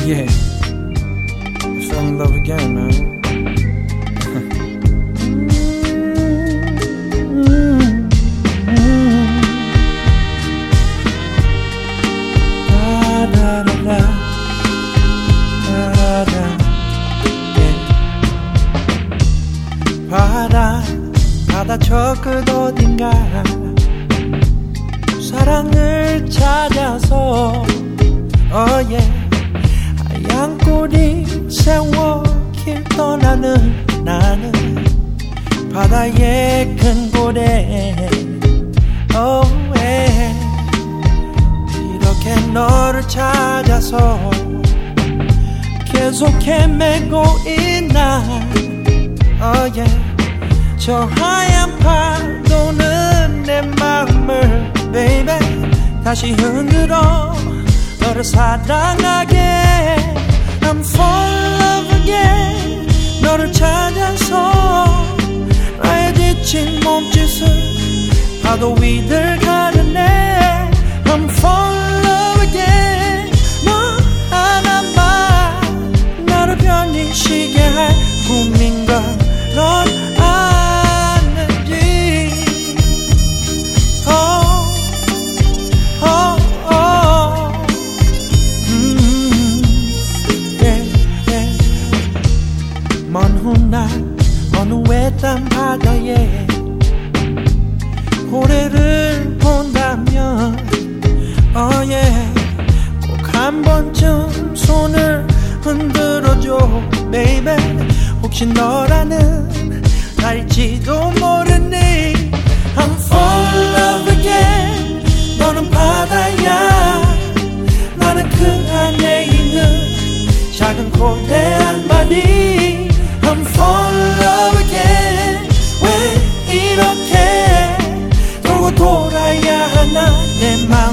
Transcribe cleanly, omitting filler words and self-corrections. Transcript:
Yeah, I fell in love again, man. 바다 저 끝 어딘가 사랑을 찾아서 하얀 꼬리 세워 길 떠나는 나는 바다의 큰 고래 이렇게 너를 찾아서 계속 헤매고 있나 저 하얀 파도는 내 마음을 baby 다시 흔들어 너를 사랑하게 I'm fall in love again 너를 찾아서 나의 지친 몸짓을 파도 위를 가르네 I'm fall in love again 너 하나만 나를 편히 쉬게 할 꿈인 걸 넌 어느 외딴 바다에 고래를 본다면 꼭 한 번쯤 손을 흔들어줘 baby 혹시 너라는 날지도 모르니 I'm fall in love again 너는 바다야 나는 그 안에 있는 작은 고래 한 마리 I'm fall in love again 왜 이렇게 돌고 돌아야 하나 내 맘